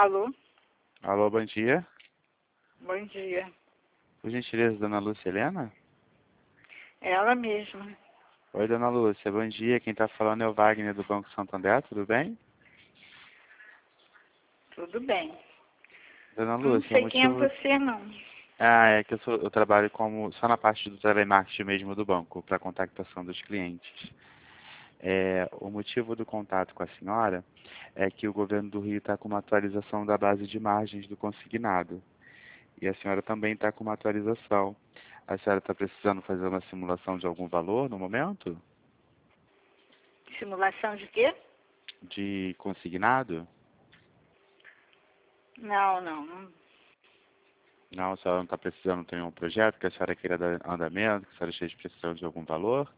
Alô? Alô, bom dia. Bom dia. Por gentileza, dona Lúcia Helena? É ela mesma. Oi, dona Lúcia, bom dia. Quem está falando é o Wagner do Banco Santander, tudo bem? Tudo bem. Dona Não Lúcia, o sei quem é motivo... você, não. É que eu trabalho só na parte do telemarketing mesmo do banco, para contactação dos clientes. O motivo do contato com a senhora é que o governo do Rio está com uma atualização da base de margens do consignado. E a senhora também está com uma atualização. A senhora está precisando fazer uma simulação de algum valor no momento? Simulação de quê? De consignado? Não. Não, a senhora não está precisando de nenhum projeto, que a senhora queira dar andamento, que a senhora esteja precisando de algum valor?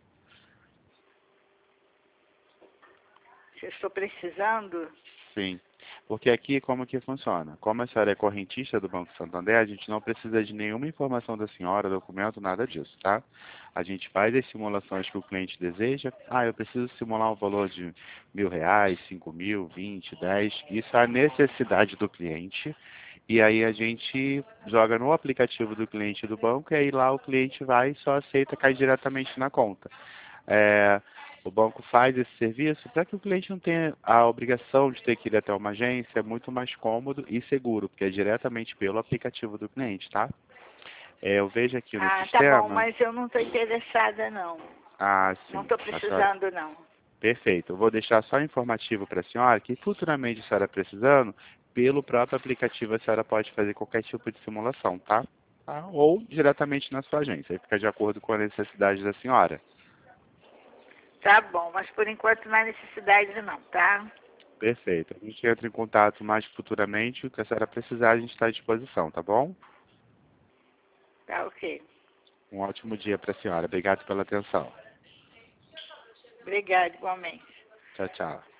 Se eu estou precisando, Sim. Porque aqui como que funciona? Como a senhora é correntista do Banco Santander, a gente não precisa de nenhuma informação da senhora, documento, nada disso, tá? A gente faz as simulações que o cliente deseja. Ah, eu preciso simular um valor de R$ 1.000, 5.000, 20, 10. Isso é a necessidade do cliente. E aí a gente joga no aplicativo do cliente do banco e aí lá o cliente vai e só aceita, cai diretamente na conta. O banco faz esse serviço para que o cliente não tenha a obrigação de ter que ir até uma agência, é muito mais cômodo e seguro, porque é diretamente pelo aplicativo do cliente, tá? Eu vejo aqui no tá bom, sistema... mas eu não estou interessada, não. Ah, Não sim. estou A senhora... precisando, não. Perfeito. Eu vou deixar só informativo para a senhora que futuramente a senhora precisando, pelo próprio aplicativo a senhora pode fazer qualquer tipo de simulação, tá? Ou diretamente na sua agência, aí fica de acordo com a necessidade da senhora. Tá bom, mas por enquanto não há necessidade, não, tá? Perfeito. A gente entra em contato mais futuramente, o que a senhora precisar a gente está à disposição, tá bom? Tá ok. Um ótimo dia para a senhora. Obrigado pela atenção. Obrigada, igualmente. Tchau, tchau.